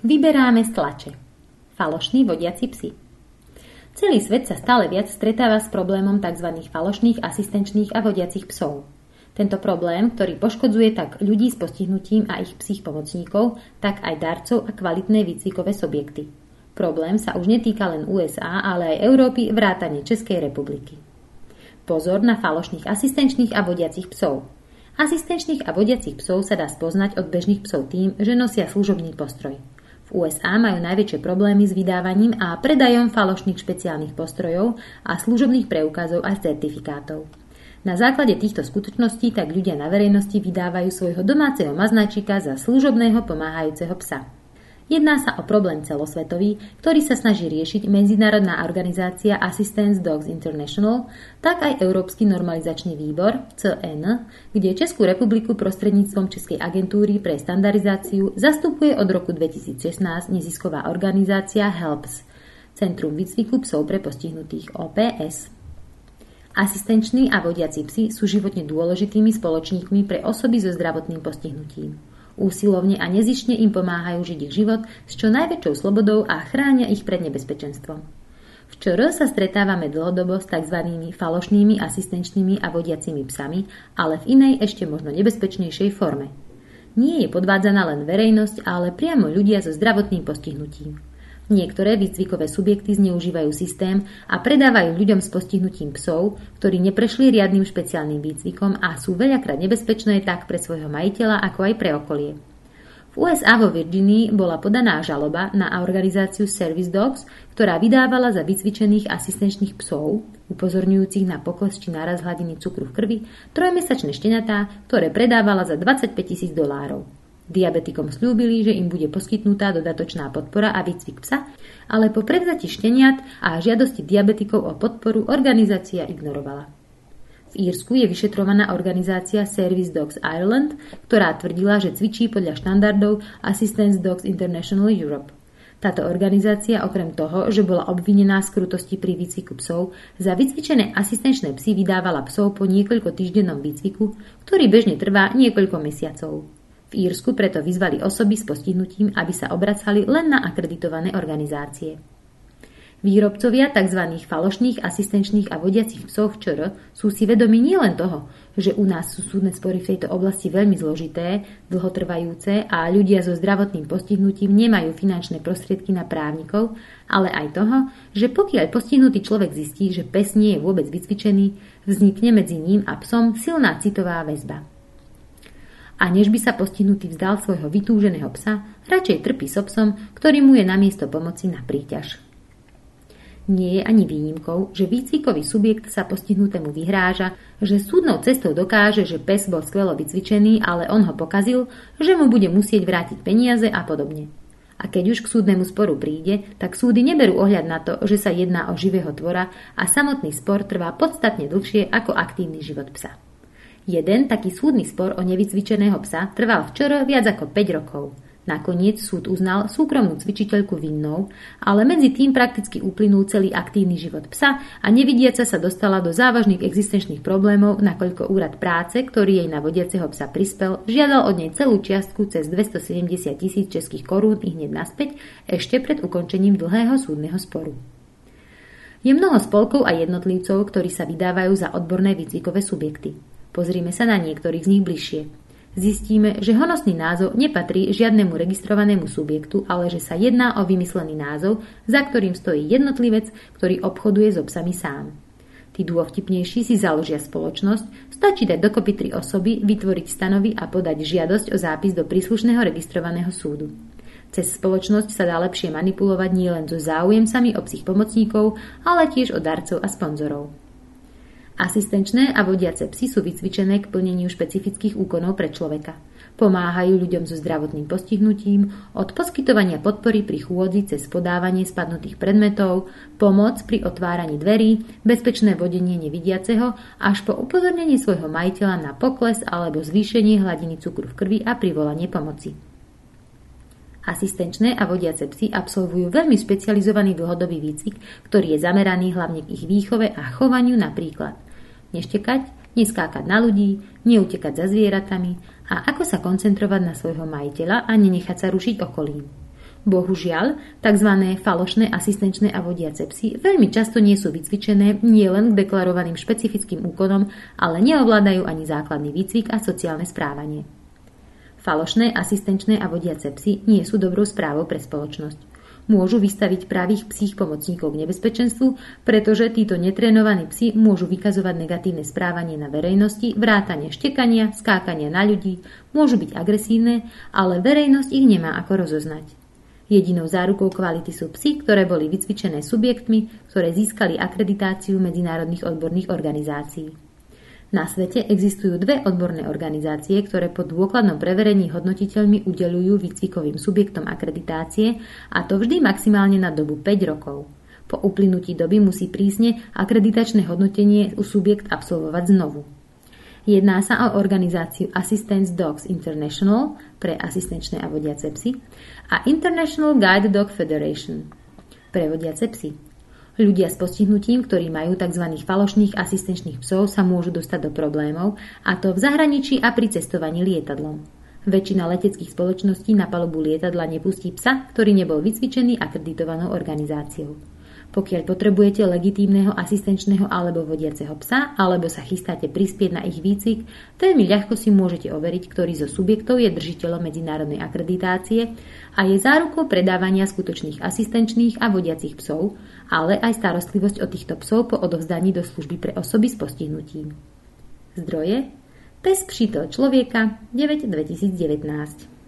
Vyberáme z tlače. Falošní vodiaci psi. Celý svet sa stále viac stretáva s problémom tzv. Falošných asistenčných a vodiacich psov. Tento problém, ktorý poškodzuje tak ľudí s postihnutím a ich psích pomocníkov, tak aj darcov a kvalitné výcvikové subjekty. Problém sa už netýka len USA, ale aj Európy vrátane Českej republiky. Pozor na falošných asistenčných a vodiacich psov. Asistenčných a vodiacich psov sa dá spoznať od bežných psov tým, že nosia služobný postroj. V USA majú najväčšie problémy s vydávaním a predajom falošných špeciálnych postrojov a služobných preukazov a certifikátov. Na základe týchto skutočností tak ľudia na verejnosti vydávajú svojho domáceho maznačika za služobného pomáhajúceho psa. Jedná sa o problém celosvetový, ktorý sa snaží riešiť Medzinárodná organizácia Assistance Dogs International, tak aj Európsky normalizačný výbor CN, kde Českú republiku prostredníctvom Českej agentúry pre standardizáciu zastupuje od roku 2016 nezisková organizácia HELPS, Centrum výcviku psov pre postihnutých OPS. Asistenční a vodiaci psi sú životne dôležitými spoločníkmi pre osoby so zdravotným postihnutím. Úsilovne a nezištne im pomáhajú žiť ich život s čo najväčšou slobodou a chránia ich pred nebezpečenstvom. V ČR sa stretávame dlhodobo s tzv. Falošnými asistenčnými a vodiacimi psami, ale v inej ešte možno nebezpečnejšej forme. Nie je podvádzaná len verejnosť, ale priamo ľudia so zdravotným postihnutím. Niektoré výcvikové subjekty zneužívajú systém a predávajú ľuďom s postihnutím psov, ktorí neprešli riadnym špeciálnym výcvikom a sú veľakrát nebezpečné tak pre svojho majiteľa, ako aj pre okolie. V USA vo Virginii bola podaná žaloba na organizáciu Service Dogs, ktorá vydávala za vycvičených asistenčných psov, upozorňujúcich na pokles či nárast hladiny cukru v krvi, trojmesačné šteniatá, ktoré predávala za $25,000. Diabetikom sľúbili, že im bude poskytnutá dodatočná podpora a výcvik psa, ale po prevzati šteniat a žiadosti diabetikov o podporu organizácia ignorovala. V Írsku je vyšetrovaná organizácia Service Dogs Ireland, ktorá tvrdila, že cvičí podľa štandardov Assistance Dogs International Europe. Táto organizácia okrem toho, že bola obvinená z krutosti pri výcviku psov, za vycvičené asistenčné psy vydávala psov po niekoľko týždennom výcviku, ktorý bežne trvá niekoľko mesiacov. V Írsku preto vyzvali osoby s postihnutím, aby sa obracali len na akreditované organizácie. Výrobcovia tzv. Falošných asistenčných a vodiacich psov v ČR sú si vedomi nielen toho, že u nás sú súdne spory v tejto oblasti veľmi zložité, dlhotrvajúce a ľudia so zdravotným postihnutím nemajú finančné prostriedky na právnikov, ale aj toho, že pokiaľ postihnutý človek zistí, že pes nie je vôbec vycvičený, vznikne medzi ním a psom silná citová väzba. A než by sa postihnutý vzdal svojho vytúženého psa, radšej trpí so psom, ktorý mu je namiesto pomoci na príťaž. Nie je ani výnimkou, že výcvikový subjekt sa postihnutému vyhráža, že súdnou cestou dokáže, že pes bol skvelo vycvičený, ale on ho pokazil, že mu bude musieť vrátiť peniaze a podobne. A keď už k súdnemu sporu príde, tak súdy neberú ohľad na to, že sa jedná o živého tvora a samotný spor trvá podstatne dlhšie ako aktívny život psa. Jeden taký súdny spor o nevycvičeného psa trval v ČR viac ako 5 rokov. Nakoniec súd uznal súkromnú cvičiteľku vinnou, ale medzi tým prakticky uplynul celý aktívny život psa a nevidiaca sa dostala do závažných existenčných problémov, nakoľko úrad práce, ktorý jej na vodiaceho psa prispel, žiadal od nej celú čiastku cez 270,000 českých korún i hneď naspäť, ešte pred ukončením dlhého súdneho sporu. Je mnoho spolkov a jednotlivcov, ktorí sa vydávajú za odborné výcvikové subjekty. Pozrime sa na niektorých z nich bližšie. Zistíme, že honosný názov nepatrí žiadnemu registrovanému subjektu, ale že sa jedná o vymyslený názov, za ktorým stojí jednotlivec, ktorý obchoduje so psami sám. Tí dôvtipnejší si založia spoločnosť, stačí dať dokopy 3 osoby, vytvoriť stanovy a podať žiadosť o zápis do príslušného registrovaného súdu. Cez spoločnosť sa dá lepšie manipulovať nielen so záujemcami o psích pomocníkov, ale tiež o darcov a sponzorov. Asistenčné a vodiace psy sú vycvičené k plneniu špecifických úkonov pre človeka. Pomáhajú ľuďom so zdravotným postihnutím, od poskytovania podpory pri chôdzi cez podávanie spadnutých predmetov, pomoc pri otváraní dverí, bezpečné vodenie nevidiaceho, až po upozornenie svojho majiteľa na pokles alebo zvýšenie hladiny cukru v krvi a privolanie pomoci. Asistenčné a vodiace psy absolvujú veľmi špecializovaný dlhodobý výcvik, ktorý je zameraný hlavne k ich výchove a chovaniu, napríklad neštekať, neskákať na ľudí, neutekať za zvieratami a ako sa koncentrovať na svojho majiteľa a nenechať sa rušiť okolím. Bohužiaľ, tzv. Falošné asistenčné a vodiace psy veľmi často nie sú vycvičené nielen k deklarovaným špecifickým úkonom, ale neovládajú ani základný výcvik a sociálne správanie. Falošné asistenčné a vodiace psy nie sú dobrou správou pre spoločnosť. Môžu vystaviť pravých psích pomocníkov k nebezpečenstvu, pretože títo netrénovaní psi môžu vykazovať negatívne správanie na verejnosti, vrátane štekania, skákania na ľudí, môžu byť agresívne, ale verejnosť ich nemá ako rozoznať. Jedinou zárukou kvality sú psi, ktoré boli vycvičené subjektmi, ktoré získali akreditáciu medzinárodných odborných organizácií. Na svete existujú dve odborné organizácie, ktoré po dôkladnom preverení hodnotiteľmi udeľujú výcvikovým subjektom akreditácie, a to vždy maximálne na dobu 5 rokov. Po uplynutí doby musí prísne akreditačné hodnotenie u subjekt absolvovať znovu. Jedná sa o organizáciu Assistance Dogs International pre asistenčné a vodiace psy a International Guide Dog Federation pre vodiace psy. Ľudia s postihnutím, ktorí majú tzv. Falošných asistenčných psov, sa môžu dostať do problémov, a to v zahraničí a pri cestovaní lietadlom. Väčšina leteckých spoločností na palubu lietadla nepustí psa, ktorý nebol vycvičený akreditovanou organizáciou. Pokiaľ potrebujete legitímneho asistenčného alebo vodiaceho psa, alebo sa chystáte prispieť na ich výcvik, veľmi ľahko si môžete overiť, ktorý zo subjektov je držiteľom medzinárodnej akreditácie a je zárukou predávania skutočných asistenčných a vodiacich psov, ale aj starostlivosť o týchto psov po odovzdaní do služby pre osoby s postihnutím. Zdroje: Pes Přítel člověka 9/2019.